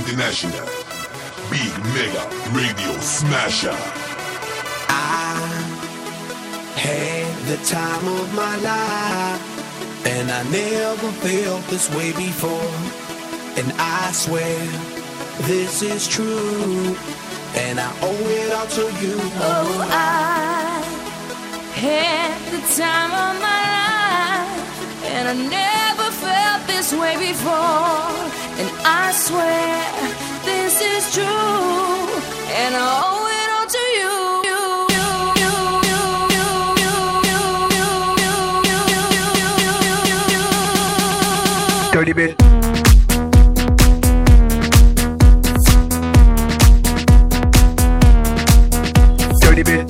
International. Big Mega Radio Smasher. I had the time of my life, and I never felt this way before. And I swear this is true, and I owe it all to you. Oh, I had the time of my life, and I never felt this way before. And I swear this is true, and I owe it all to you. Dirty bit. Dirty bit.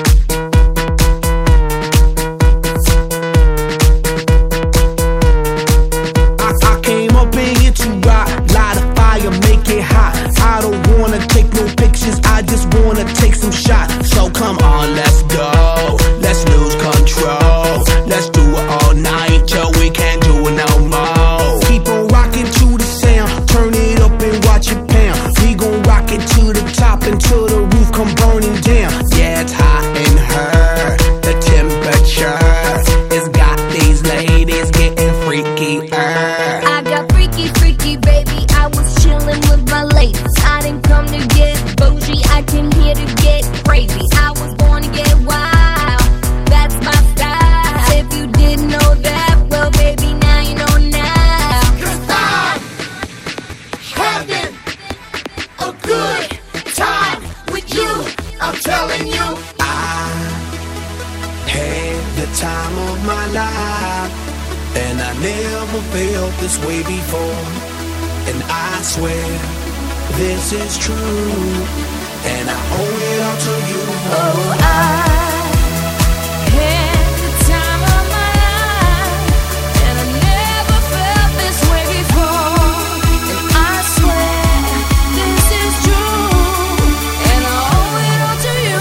I came up in here to rock, light a fire, make it hot. I don't wanna take no pictures, I just wanna take some shots. So come on, let's go, let's lose control. Let's do it all night till we can't do it no more. Keep on rocking to the sound, turn it up and watch it pound. We gon' rock it to the top until the roof come burning down. Yeah, it's hot in her, the temperature has got these ladies getting freaky. I got freaky, freaky, baby. I was chillin' with my ladies. I didn't come to get bougie, I came here to get crazy. I was born to get wild, that's my style. If you didn't know that, well, baby, now you know now. 'Cause I'm having a good time with you, I'm telling you. I had the time of my life, and I never felt this way before. And I swear this is true, and I owe it all to you. Oh, I had the time of my life, and I never felt this way before. And I swear this is true, and I owe it all to you.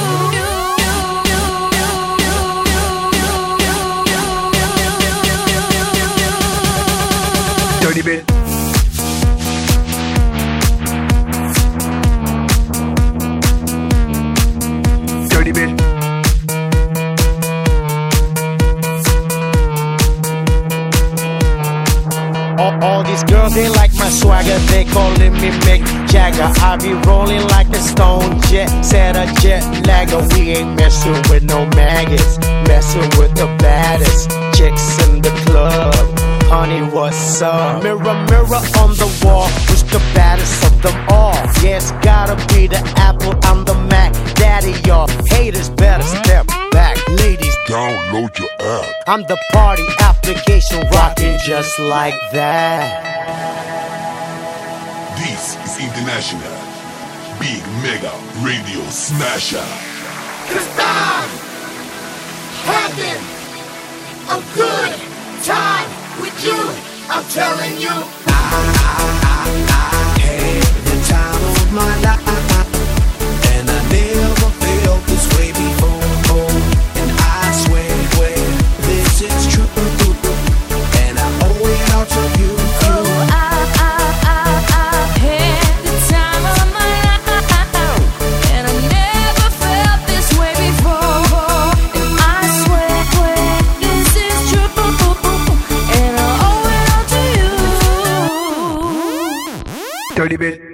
Dirty bit. Dirty bit. All these girls, they like my swagger, they calling me Mick Jagger. I be rolling like a stone jet, set a jet lagger. We ain't messing with no maggots, messing with the baddest chicks in the club. Honey, what's up? Mirror, mirror on the wall, who's the baddest of them all? Yeah, it's gotta be the Apple, I'm the Mac. Daddy, y'all haters better step back. Ladies, Download your app. I'm the party application, rocking just like that. This is International. Big Mega Radio Smasher. 'Cause I'm having a good time with you, I'm telling you. Had the time of my life, and I never felt this way before. And I swear this is true, and I owe it all to you. Oh, I had the time of my life, and I never felt this way before. And I swear this is true, and I owe it all to you. Dirty bit.